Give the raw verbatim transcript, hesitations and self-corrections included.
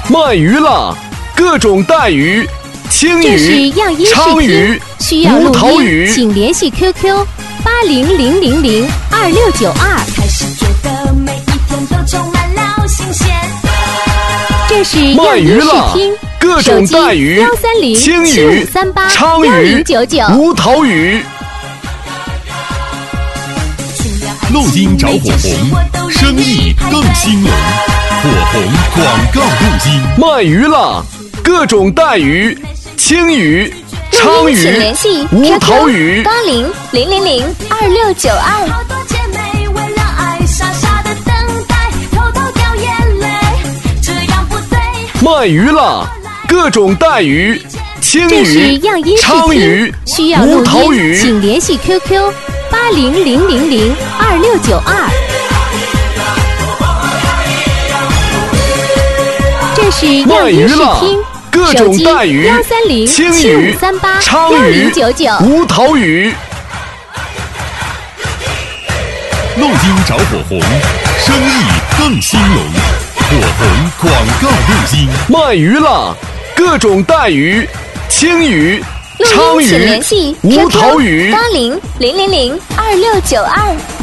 卖鱼啦！各种带鱼，青鱼、鲳鱼、 需要无头录音， 鱼。 请联系 Q Q 八零零零零二六九二。 开始觉得每一天都充满了新鲜。 这是卖样音视鱼啦！ 听， 各种带鱼， 幺三零青七五鱼、 三八鲳幺鱼零九九。 无头鱼。 录音找火红，生意更兴隆。火红广告录音。 卖鱼啦！各种带鱼，青鱼、鲳录音请鱼联系、 无头鱼。 八零零零零二六九二。 好多姐妹为了爱傻傻的等待，偷偷掉眼泪，这样不对。 卖鱼啦！各种带鱼，青这是鱼、 样音视鲳听鱼， 需要录无头音， 鱼。 请联系 Q Q 八零零零零二六九二。这是样卖鱼音视啦！ 听， 各种带鱼， 幺三零青七五鱼、 三八鲳幺鱼零九九。 无头鱼。 录音找火红，生意更兴隆。火红广告录音。 卖鱼啦！各种带鱼，青鱼、鲳录音请鱼联系无 Q 头 Q 鱼。 八零零零零二六九二。